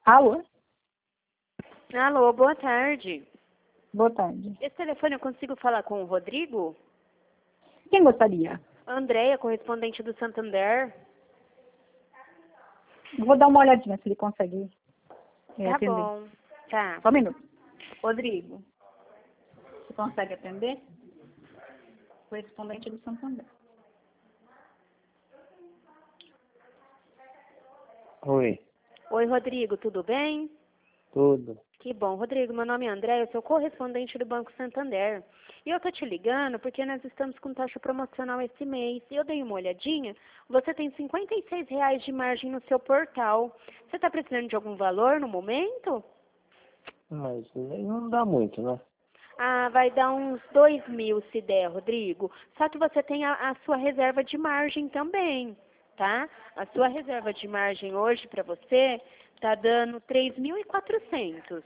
Alô? Alô, boa tarde. Boa tarde. Esse telefone eu consigo falar com o Rodrigo? Quem gostaria? Andréia, correspondente do Santander. Vou dar uma olhadinha se ele consegue Tá atender. bom. Tá. Só um minuto. Rodrigo, você consegue atender? Correspondente do Santander. Oi, Oi, Rodrigo, tudo bem? tudo. Que bom. Rodrigo, meu nome é André, eu sou correspondente do Banco Santander. E eu tô te ligando porque nós estamos com taxa promocional esse mês. E eu dei uma olhadinha, você tem R$ 56 de margem no seu portal. Você está precisando de algum valor no momento? Mas não dá muito, né? Ah, vai dar uns 2.000 se der, Rodrigo. Só que você tem a sua reserva de margem também, tá? A sua reserva de margem hoje para você tá dando 3.400.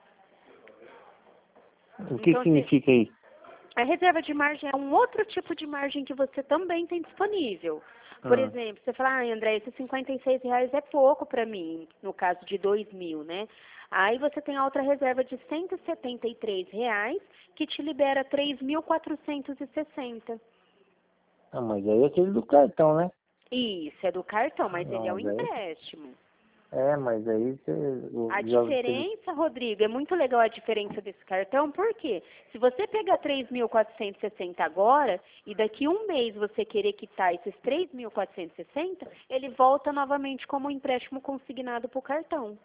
O que Então, significa isso? a reserva de margem é um outro tipo de margem que você também tem disponível. Por Ah, exemplo, você fala, André, esses R$ 56 é pouco para mim, no caso de 2.000, né? Aí você tem a outra reserva de R$ 173, que te libera 3.460. mas aí é aquele do cartão, né? Isso, é do cartão, mas ele é um Mas aí, empréstimo. mas aí você A já teve... diferença, Rodrigo, é muito legal a diferença desse cartão, porque se você pegar 3.460 agora e daqui um mês você querer quitar esses 3.460, ele volta novamente como um empréstimo consignado para o cartão.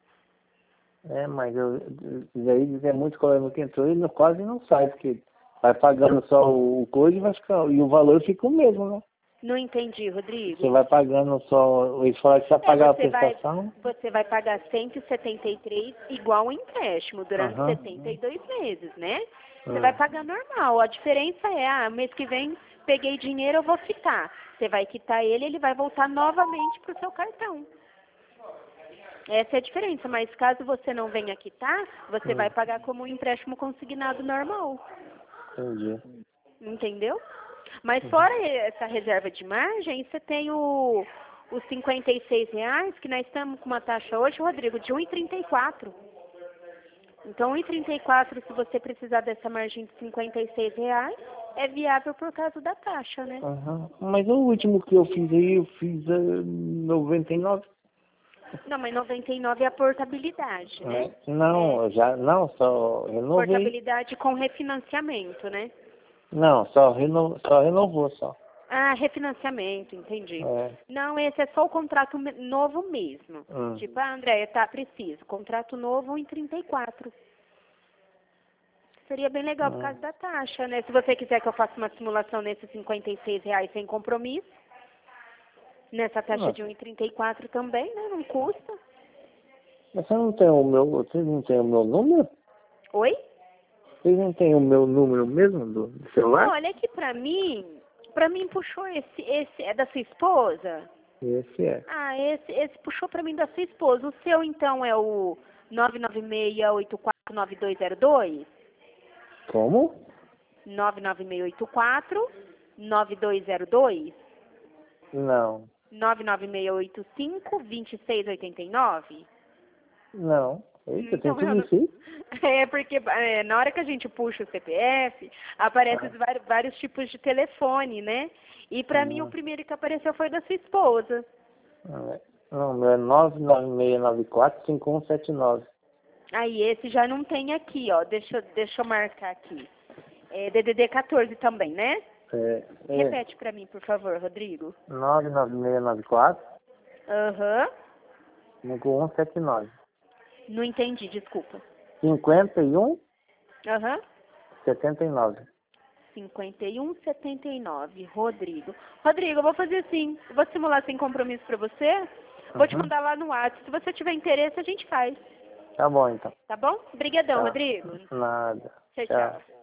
Mas aí é muito problema que entrou e quase não sai, porque vai pagando só o coisa e vai ficar, e o valor fica o mesmo, né? Não entendi, Rodrigo. Você vai pagando só, eles falaram que você vai pagar a prestação. Você vai pagar 173 igual um empréstimo durante Aham. 72 meses, né? Você vai pagar normal. A diferença é, mês que vem peguei dinheiro, eu vou quitar. Você vai quitar ele, ele vai voltar novamente para o seu cartão. Essa é a diferença, mas caso você não venha quitar, você vai pagar como um empréstimo consignado normal. Entendi. Entendeu? Mas fora essa reserva de margem, você tem os R$ 56, que nós estamos com uma taxa hoje, Rodrigo, de 1,34. Então, 1,34, se você precisar dessa margem de R$ 56, é viável por causa da taxa, né? Aham. Mas o último que eu fiz aí, eu fiz 99. Não, mas 99 é a portabilidade, né? Não, só renovei. Portabilidade com refinanciamento, né? Não, só renovou só. Ah, refinanciamento, entendi. É. Não, esse é só o contrato novo mesmo. Tipo, Andréia, tá, preciso. Contrato novo em 34. Seria bem legal por causa da taxa, né? Se você quiser que eu faça uma simulação nesses R$ 56 sem compromisso, nessa taxa de 1,34 também, né? Não custa. Mas vocês não tem o meu número? Oi? Vocês não tem o meu número mesmo do celular? Olha que pra mim puxou esse é da sua esposa? Esse é. Ah, esse puxou pra mim da sua esposa. O seu, então, é o 996849202? Como? 996849202? Não. 99685-2689? Não. Eita, tem Então, tudo isso aí? é porque na hora que a gente puxa o CPF, aparecem vários tipos de telefone, né? E pra mim o primeiro que apareceu foi da sua esposa. Não, meu é 99694-5179. Aí esse já não tem aqui, ó. Deixa eu marcar aqui. É DDD 14 também, né? Repete pra mim, por favor, Rodrigo. 99694 Aham. 5179. Não entendi, desculpa. 51 Aham. 79. 5179, Rodrigo. Rodrigo, eu vou fazer assim. Eu vou simular sem compromisso pra você. Vou te mandar lá no WhatsApp. Se você tiver interesse, a gente faz. Tá bom, então. Tá bom? Obrigadão, Tá. Rodrigo. Nada. Tchau, Tchau. tchau.